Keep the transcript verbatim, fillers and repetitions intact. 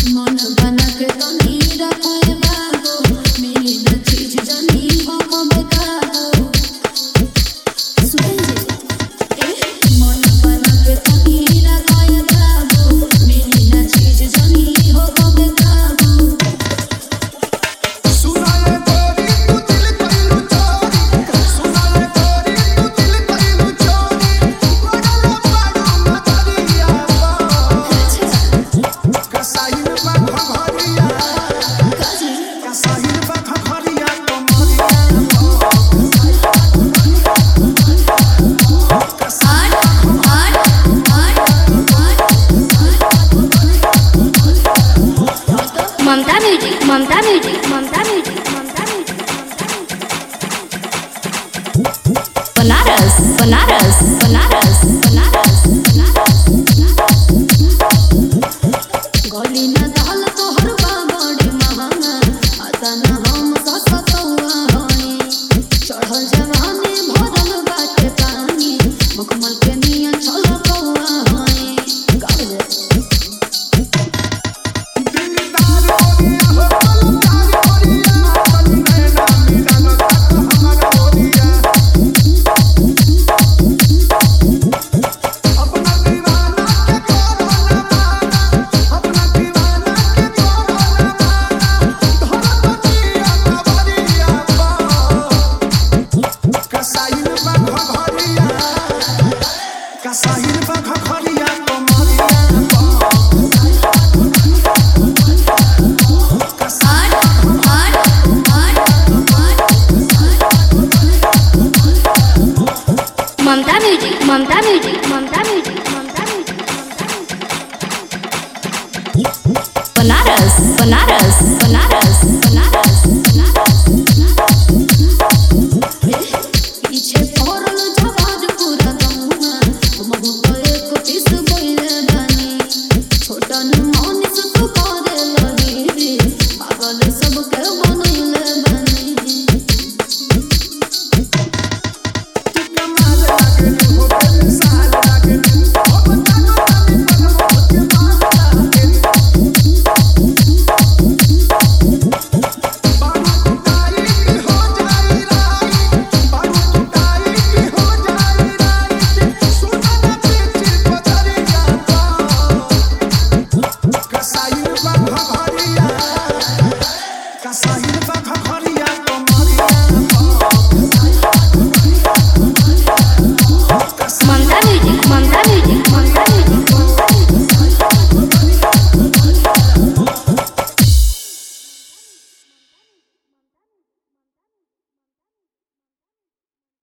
मन बना के तो नहीं रखे बाबू मेरी न चीज जानी हो कब काबू सुन जे मन बना के तो नहीं रखे बाबू मेरी न चीज जानी हो कब काबू सुनाए तोरी तू दिल कइलू चोरी सुनाए तोरी तू दिल कइलू चोरी बड़ला बाड़ू नजरिया कसाईन बा घघरिया कसाईन बा घघरिया कमरिया Mamta music Mamta music Mamta music Mamta music Banaras Banaras Banaras Banaras Banaras गली न दाल तो हर बाबड़ी महंगा आता न हम ससतौआ हनी चढ़ल जवानी भरल बाटे पानी मखमल के निया छलकौआ हनी गावे दिलदार ओरिया हो पलदार ओरिया तन नैना मिलन तक हमारा ओरिया अपना दीवाना के करो ना माना अपना दीवाना के करो ना माना धरतिया कबरिया कसाईन बा घघरिया कसाईन बा घघरिया कमरिया Mamta music Mamta music Mamta music Mamta music Banaras Banaras Banaras Banaras Banaras पीछे पड़ल जवाज पूरा गौआ महु तो एक पीस बोले बानी छोटन मनीष तू करे लगी पागल सबके बनैले बानी कमाल लागलू हो बेमिसाल लागलू अब जानो तानी पनवा के माल लागलू बारू टुटाई की हो जाई राई बारू टुटाई की हो जाई राई सुना ना पीछे पजरिया कसाईन बा घघरिया